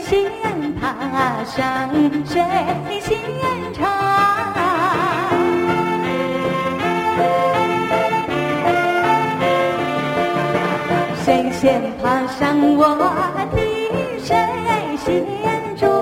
仙踏上水仙场，谁先爬上我的水仙庄？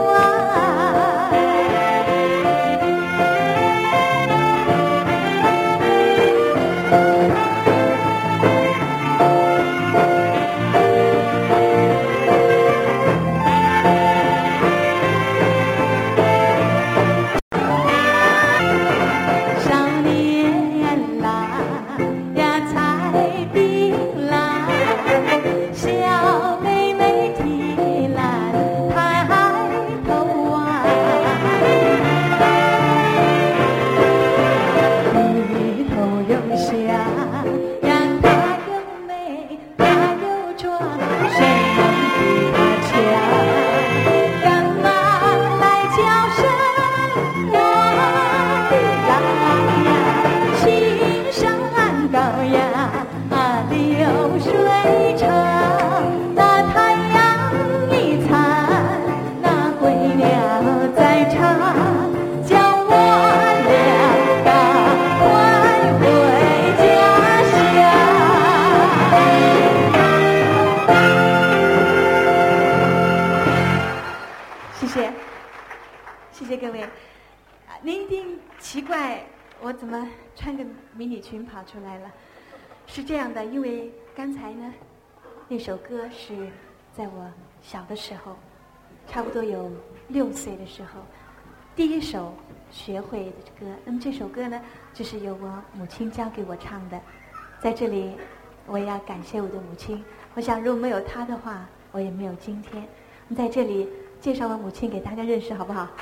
群跑出来了，是这样的，因为刚才呢，那首歌是在我小的时候，差不多有6岁的时候，第一首学会的歌。那么这首歌呢，就是由我母亲教给我唱的。在这里，我也要感谢我的母亲。我想，如果没有她的话，我也没有今天。在这里介绍我母亲给大家认识，好不好？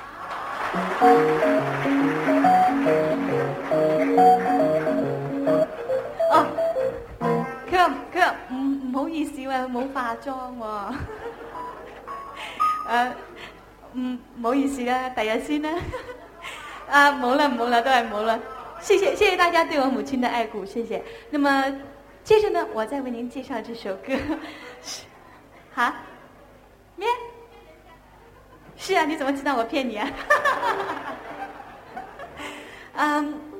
哦，佢唔好意思啊，冇化妝喎。唔好意思啦，第日先啦。冇啦，都係冇了。谢谢大家对我母亲的爱顾，谢谢。那么接着呢，我再为您介绍这首歌。哈？咩？是啊，你怎么知道我骗你啊？